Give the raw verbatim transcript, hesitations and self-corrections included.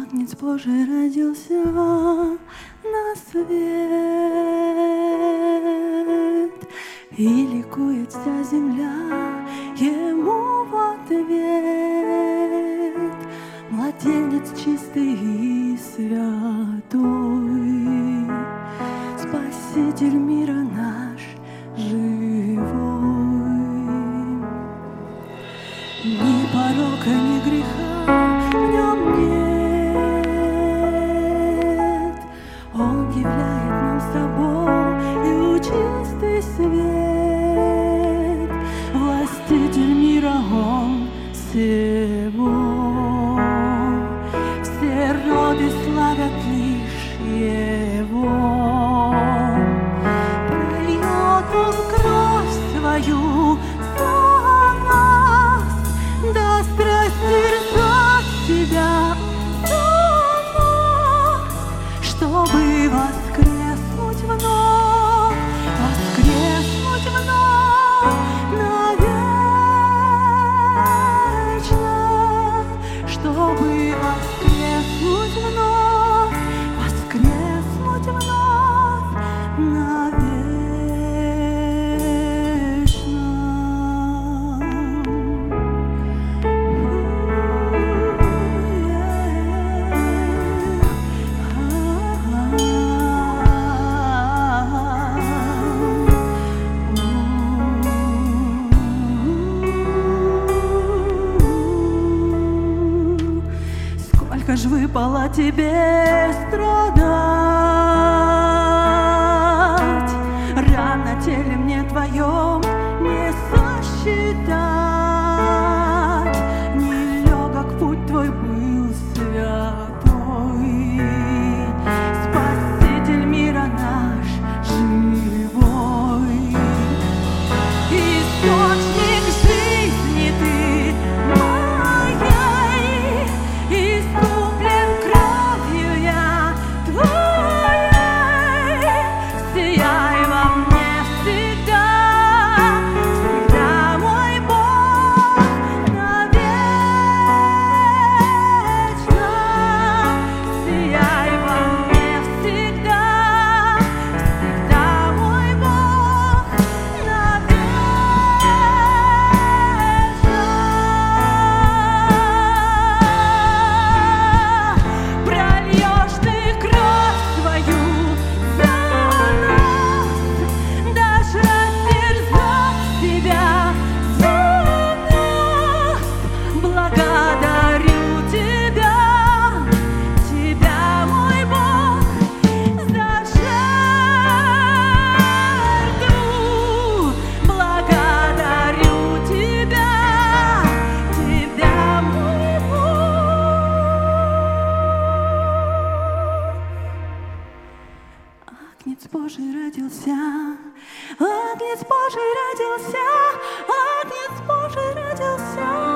Агнец Божий родился на свет, и ликует вся земля ему в ответ. Младенец чистый и святой, Спаситель мира наш живой. Ни порока, ни греха в нем нет. Он являет нам собою чистый свет. Властитель мира он всего. Все роды славят лишь его. Прольет он кровь свою за нас, даст растерзать себя за нас, чтобы воскреснуть вновь, воскреснуть вновь навечно, чтобы воскреснуть вновь, воскреснуть вновь навечно. Сколько ж выпало тебе страдать, ран на теле мне твоем не сосчитать. Нелегок путь твой был святой, Спаситель мира наш живой. Источник жизни ты моей, искуплен кровью я твоей. Сияй во мне всегда, всегда мой Бог навечно. Сияй во мне всегда, всегда мой Бог навечно. Прольешь ты кровь свою за нас, дашь растерзать себя за нас. Благодарю тебя, тебя, мой Бог, за жертву. Благодарю тебя, тебя, мой Бог. Агнец Божий родился, Агнец Божий родился, Агнец Божий родился.